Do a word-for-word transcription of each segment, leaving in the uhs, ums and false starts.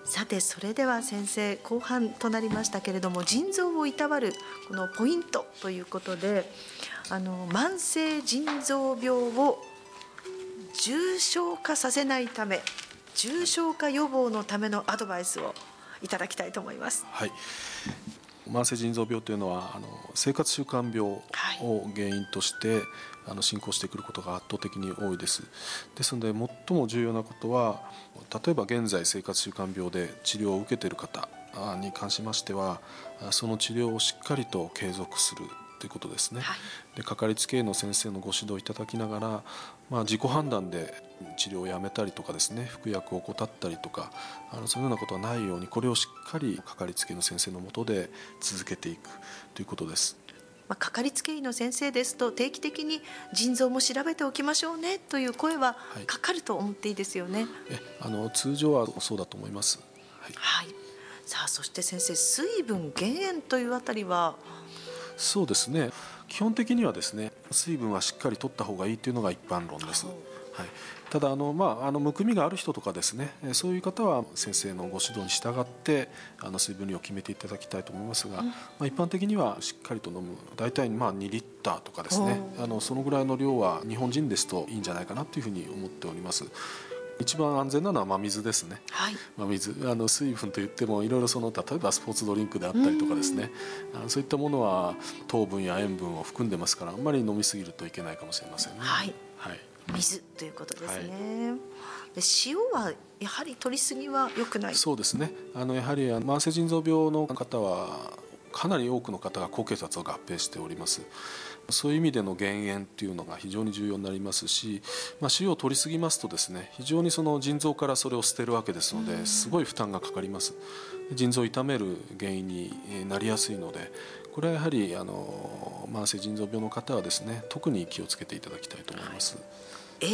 さてそれでは先生、後半となりましたけれども、腎臓をいたわるこのポイントということで、あの慢性腎臓病を重症化させないため、重症化予防のためのアドバイスをいただきたいと思います。 はい、慢性腎臓病というのはあの生活習慣病を原因として、はい、あの進行してくることが圧倒的に多いです。ですので最も重要なことは、例えば現在生活習慣病で治療を受けている方に関しましては、その治療をしっかりと継続するということですね。はい、でかかりつけ医の先生のご指導いただきながら、まあ、自己判断で治療をやめたりとかですね、服薬を怠ったりとか、あのそういうようなことはないように、これをしっかりかかりつけ医の先生の下で続けていくということです。 まあ、かかりつけ医の先生ですと定期的に腎臓も調べておきましょうねという声はかかると思っていいですよね。はい、 えあの通常はそうだと思います。はい、 はい、さあそして先生、水分減塩というあたりは。 そうですね、基本的にはですね、水分はしっかり取った方がいいというのが一般論です。はい、ただあの、まあ、あのむくみがある人とかですね、そういう方は先生のご指導に従ってあの水分量を決めていただきたいと思いますが、うん、まあ、一般的にはしっかりと飲む、大体まあにリッターとかですね、あのそのぐらいの量は日本人ですといいんじゃないかなというふうに思っております。一番安全なのは真水ですね。はい、真水、あの水分といってもいろいろその例えばスポーツドリンクであったりとかですね、あのそういったものは糖分や塩分を含んでますから、あんまり飲みすぎるといけないかもしれませんね。 はい、はい、水ということですね。はい、で塩はやはり取りすぎは良くない。 そうですね、あのやはり慢性腎臓病の方はかなり多くの方が高血圧を合併しております。そういう意味での減塩っていうのが非常に重要になりますし、まあ、塩を取りすぎますとですね、非常にその腎臓からそれを捨てるわけですので、すごい負担がかかります。腎臓を痛める原因になりやすいので、これはやはりあの慢性腎臓病の方はですね、特に気をつけていただきたいと思います。はい、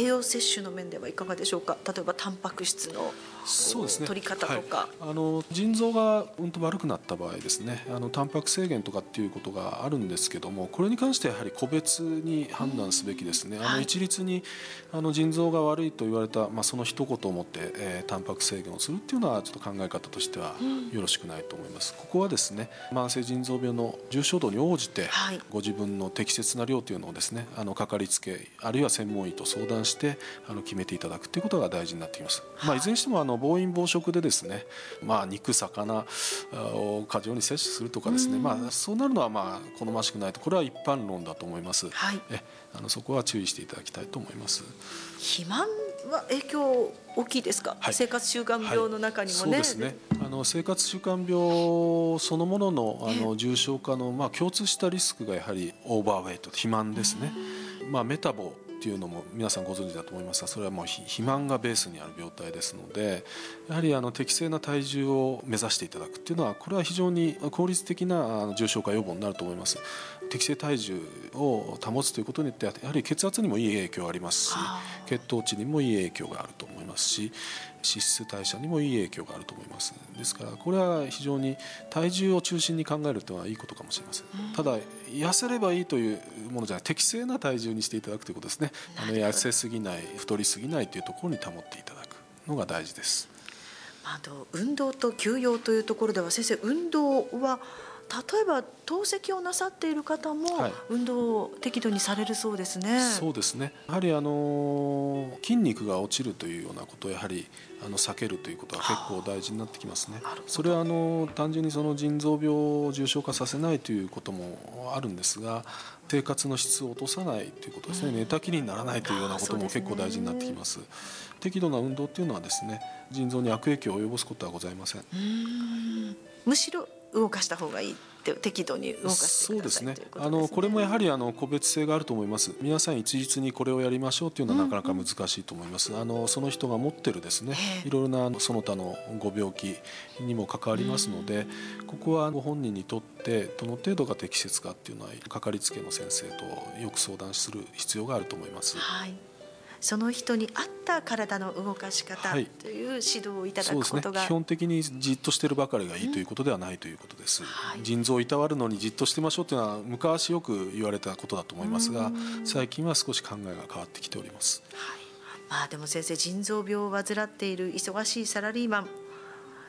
栄養摂取の面ではいかがでしょうか。例えばタンパク質のそうですね、取り方とか、はい、 あの腎臓がうんと悪くなった場合ですね、あのタンパク制限とかっていうことがあるんですけども、これに関してはやはり個別に判断すべきですね。あの一律にあの腎臓が悪いと言われた、まあ、その一言をもって、えー、タンパク制限をするっていうのはちょっと考え方としてはよろしくないと思います。ここはですね、慢性腎臓病の重症度に応じて、はい、ご自分の適切な量というのをですね、あのかかりつけあるいは専門医と相談してあの決めていただくということが大事になってきます。はい、まあ、いずれにしてもあの暴飲暴食でですね、まあ、肉魚を過剰に摂取するとかですね、まあ、そうなるのはまあ好ましくないと、これは一般論だと思います。はい、えあのそこは注意していただきたいと思います。 肥満は影響大きいですか。はい、生活習慣病の中にもね。 はい、そうですね、あの生活習慣病そのものの、あの重症化の、まあ、共通したリスクがやはりオーバーウェイト、肥満ですね。まあ、メタボっていうのも皆さんご存知だと思いますが、それはもう肥満がベースにある病態ですので、やはりあの適正な体重を目指していただくっていうのは、これは非常に効率的な重症化予防になると思います。適正体重を保つということによってやはり血圧にもいい影響がありますし、血糖値にもいい影響があると思いますし、脂質代謝にもいい影響があると思います。ですからこれは非常に体重を中心に考えるというのはいいことかもしれません。ただ痩せればいいというものじゃない、適正な体重にしていただくということですね。あの痩せすぎない、太りすぎないというところに保っていただくのが大事です。 あと運動と休養というところでは先生、運動は例えば透析をなさっている方も運動を適度にされるそうですね。はい、 そうですね、やはりあの筋肉が落ちるというようなことをやはりあの避けるということは結構大事になってきますね。それはあの単純にその腎臓病を重症化させないということもあるんですが、生活の質を落とさないということですね、うん、寝たきりにならないというようなことも結構大事になってきます。適度な運動っていうのはですね、腎臓に悪影響を及ぼすことはございません。うーん、むしろ動かした方がいいって、適度に動かしてください。そうですね、 あのこれもやはりあの個別性があると思います。皆さん一律にこれをやりましょうというのはなかなか難しいと思います。うんうん、あのその人が持ってるですね、いろいろなその他のご病気にも関わりますので、ここはご本人にとってどの程度が適切かっていうのはかかりつけの先生とよく相談する必要があると思います。 はい、その人に合った体の動かし方という指導をいただくことが、はい、そうですね、 基本的にじっとしてるばかりがいいということではないということです。うん、はい、腎臓をいたわるのにじっとしてましょうというのは昔よく言われたことだと思いますが、最近は少し考えが変わってきております。 はい、まあ、でも先生、腎臓病を患っている忙しいサラリーマン、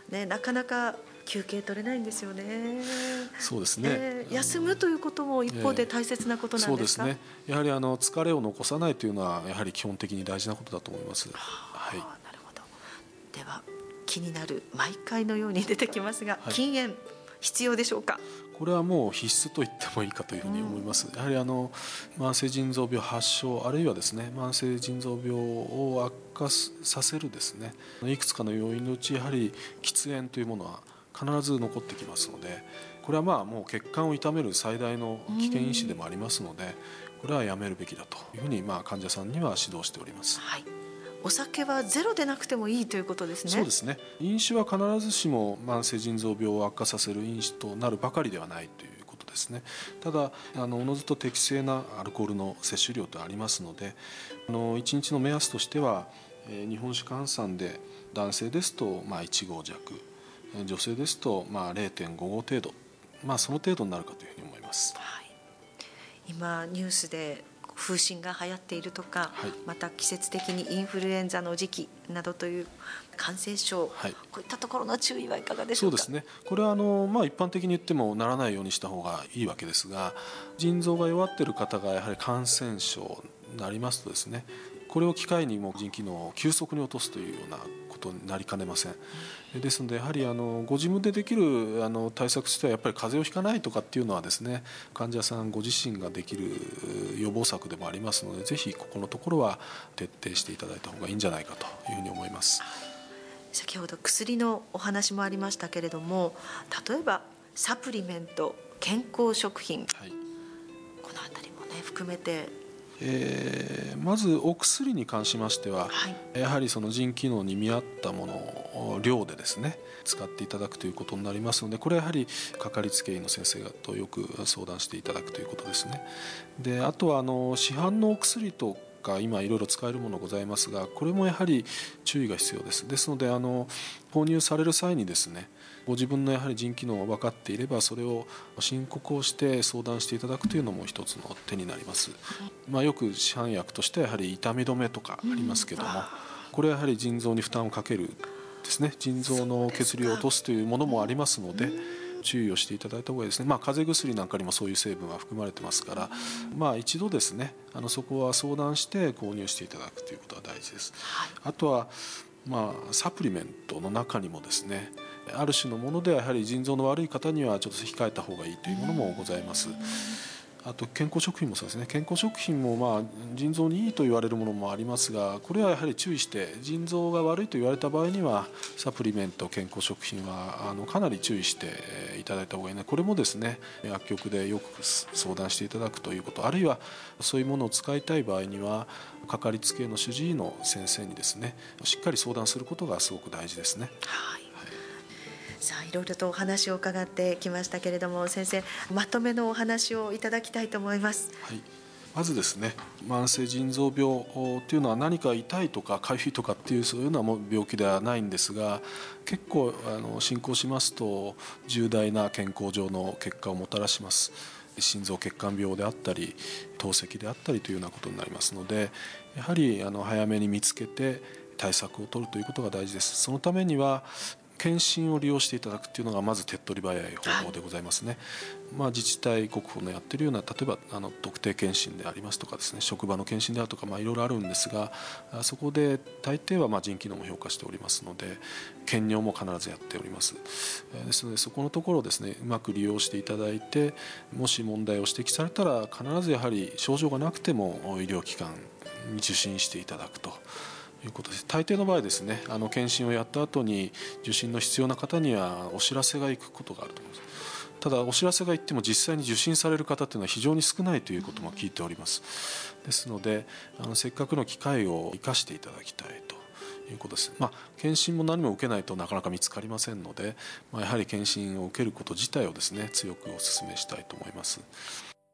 ね、なかなか休憩取れないんですよね。 そうですね、 えー休むということも一方で大切なことなんですか？ そうですね、やはりあの疲れを残さないというのはやはり基本的に大事なことだと思います。はい、 あーなるほど。では気になる毎回のように出てきますが、 はい、 禁煙必要でしょうか？ これはもう必須と言ってもいいかというふうに思います。やはりあの慢性腎臓病発症あるいはですね慢性腎臓病を悪化させるですねいくつかの要因のうちやはり喫煙というものは必ず残ってきますので、これはまあもう血管を痛める最大の危険因子でもありますので、これはやめるべきだというふうにまあ患者さんには指導しております。 はい、お酒はゼロでなくてもいいということですね。 そうですね、飲酒は必ずしも慢性腎臓病を悪化させる因子となるばかりではないということですね。ただあのおのずと適正なアルコールの摂取量とありますので、あのいちにちの目安としては、えー日本酒換算で男性ですとまあいち合弱、女性ですとまあ れいてんご 合程度、まあその程度になるかというふうに思います。 はい、今ニュースで風疹が流行っているとか、 はい、 また季節的にインフルエンザの時期などという感染症、 はい、 こういったところの注意はいかがでしょうか？ そうですね、これはあの、まあ、一般的に言ってもならないようにした方がいいわけですが、腎臓が弱っている方がやはり感染症になりますとですね、これを機会にもう腎機能を急速に落とすというようなことになりかねません。ですのでやはりあのご自分でできるあの対策としてはやっぱり風邪をひかないとかっていうのはですね、患者さんご自身ができる予防策でもありますので、ぜひここのところは徹底していただいた方がいいんじゃないかというふうに思います。 先ほど薬のお話もありましたけれども、例えばサプリメント、健康食品、 はい、 このあたりもね含めて、 えーまずお薬に関しましては、 はい、 やはりその腎機能に見合ったものを量でですね使っていただくということになりますので、これはやはりかかりつけ医の先生とよく相談していただくということですね。であとはあの市販のお薬とか今いろいろ使えるものございますが、これもやはり注意が必要です。ですのであの購入される際にですね、ご自分のやはり腎機能が分かっていればそれを申告をして相談していただくというのも一つの手になります。まあ、よく市販薬としてはやはり痛み止めとかありますけども、これはやはり腎臓に負担をかけるですね、腎臓の血流を落とすというものもありますので、注意をしていただいた方がいいですね。まあ、風邪薬なんかにもそういう成分は含まれてますから、まあ、一度ですねあのそこは相談して購入していただくということは大事です。あとはまあ、サプリメントの中にもですね、ある種のものではやはり腎臓の悪い方にはちょっと控えた方がいいというものもございます。あと健康食品もそうですね、健康食品もまあ腎臓にいいと言われるものもありますが、これはやはり注意して腎臓が悪いと言われた場合にはサプリメント健康食品はあのかなり注意していただいた方がいいね。これもですね薬局でよく相談していただくということ、あるいはそういうものを使いたい場合にはかかりつけの主治医の先生にですねしっかり相談することがすごく大事ですね。 はい、さあいろいろとお話を伺ってきましたけれども、先生まとめのお話をいただきたいと思います。 はい、まずですね、慢性腎臓病というのは何か痛いとか痒いとかっていうそういうような病気ではないんですが、結構あの進行しますと重大な健康上の結果をもたらします。心臓血管病であったり透析であったりというようなことになりますので、やはりあの早めに見つけて対策を取るということが大事です。そのためには検診を利用していただくというのがまず手っ取り早い方法でございますね。はい、まあ、自治体国保のやっているような例えばあの特定健診でありますとかですね、職場の健診であるとか、まあ、いろいろあるんですが、そこで大抵はまあ腎機能も評価しておりますので、検尿も必ずやっております。ですのでそこのところをですねうまく利用していただいて、もし問題を指摘されたら必ずやはり症状がなくても医療機関に受診していただくということです。大抵の場合ですね、あの検診をやった後に受診の必要な方にはお知らせが行くことがあると思います。ただお知らせが行っても実際に受診される方というのは非常に少ないということも聞いております。ですのであのせっかくの機会を生かしていただきたいということです。まあ、検診も何も受けないとなかなか見つかりませんので、まあ、やはり検診を受けること自体をですね強くお勧めしたいと思います。